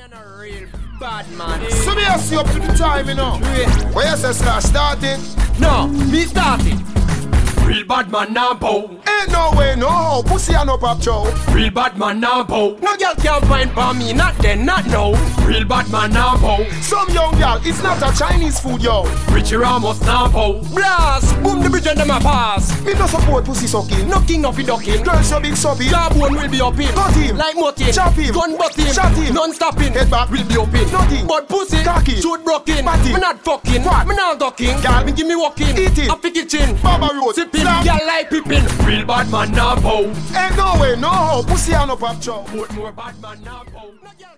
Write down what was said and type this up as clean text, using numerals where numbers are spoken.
a real bad man. So me ask you up to the time, you know. Where you say start it? No, me start it. Real bad man now bow. Ain't no way, no how. Pussy and no pop chow. Real bad man now bow. No girl can find for me, not then, not now. Real bad man now bow. Some young girl, it's not a Chinese food, yo. Richie Ramos now bow. Blast, boom the bridge and them a pass. Me no support pussy sucking. No king of the ducking. Girl so big subby. Jawbone will be up in. Cut him. Like Motin. Chop him. Gun butt him. Shot him. Non-stopping. Head back. Will be open. Nothing. But pussy. Cocky. Shoot broken. Batty. Me not fucking. What? Me not ducking. Girl. Me give me walking. Eat it. Off the kitchen. Baba road. Sipping. Slam. Girl like pippin. Real bad man now bow. Ain't no way, no how. Pussy and no pop chow. More bad man now bow.